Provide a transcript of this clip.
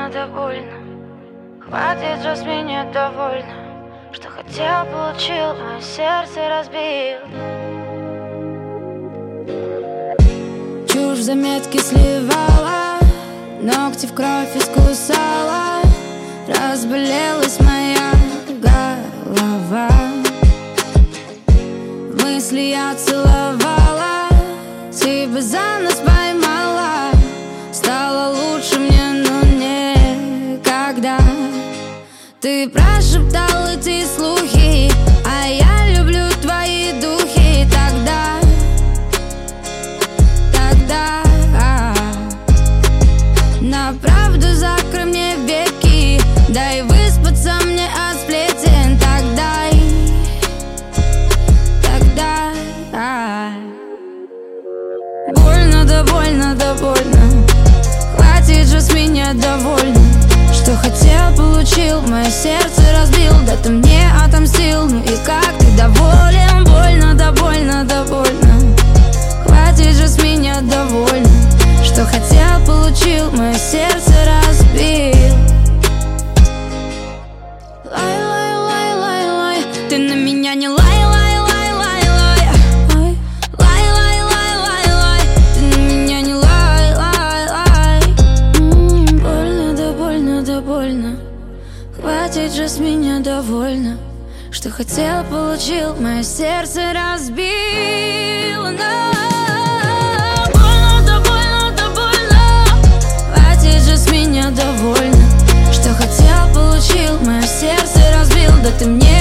больно, да больно. Хватит же с меня довольно. Что хотел, получил, мое сердце разбил. Чушь в заметки сливала, ногти в кровь искусала. Разболелась моя голова. В мысли я целовала, тебя за нос поймала. Стало лучше мне, но никогда. Ты прошептал эти слухи, а я люблю твои духи. Тогда на правду закрой мне веки, дай выспаться мне от сплетен. Тогда больно, да больно, да больно. Хватит же с меня довольно. Что хотел, получил, мое сердце разбил. Да ты мне отомстил, ну и как ты доволен? Больно, да больно, да больно. Хватит же с меня довольно. Что хотел, получил, мое сердце разбил. Лай, лай, лай, лай, лай. Ты на меня не лай, лай, лай, лай, лай. Лай, лай, лай, лай, лай. Ты на меня не лай, лай, лай. Больно, да больно, да больно. Хватит же с меня довольно. Что хотел, получил, мое сердце разбил. Больно, да больно, да больно. Хватит же с меня довольно. Что хотел, получил, мое сердце разбил. Да ты мне